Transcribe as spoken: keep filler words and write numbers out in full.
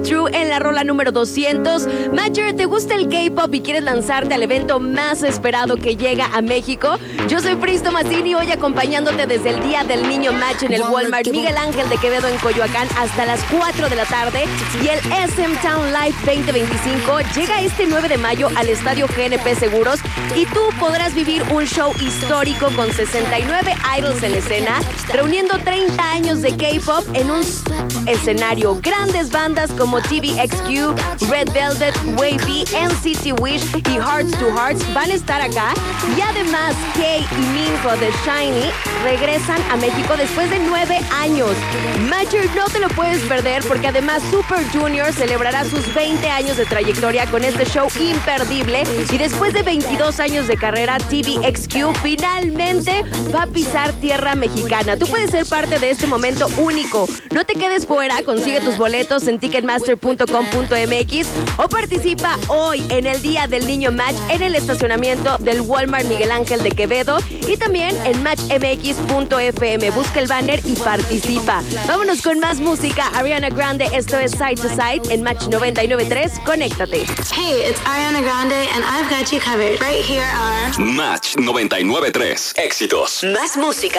True en la rola número doscientos. Matcher, ¿te gusta el K-pop y quieres lanzarte al evento más esperado que llega a México? Yo soy Fristo Mazzini, hoy acompañándote desde el Día del Niño Match en el Walmart Miguel Ángel de Quevedo en Coyoacán hasta las cuatro de la tarde. Y el S M Town Live veinte veinticinco llega este nueve de mayo al Estadio G N P Seguros y tú podrás vivir un show histórico con sesenta y nueve idols en la escena, reuniendo treinta años de K-pop en un escenario. Grandes bandas como T V X Q, Red Velvet, Wavy, N C T Wish y Hearts to Hearts van a estar acá. Y además, Kay y Minho de SHINee regresan a México después de nueve años. Matcher, no te lo puedes perder porque además Super Junior celebrará sus veinte años de trayectoria con este show imperdible. Y después de veintidós años de carrera, T V X Q finalmente va a pisar tierra mexicana. Tú puedes ser parte de este momento único. No te quedes fuera, consigue tus boletos en ticketmaster punto com punto m x o participa hoy en el Día del Niño Match en el estacionamiento del Walmart Miguel Ángel de Quevedo y también en match m x punto f m. Busca el banner y participa. Vámonos con más música. Ariana Grande, esto es Side to Side en Match noventa y nueve punto tres. Conéctate. Hey, it's Ariana Grande and I've got you covered. Right here are Match noventa y nueve punto tres. Éxitos. Más música.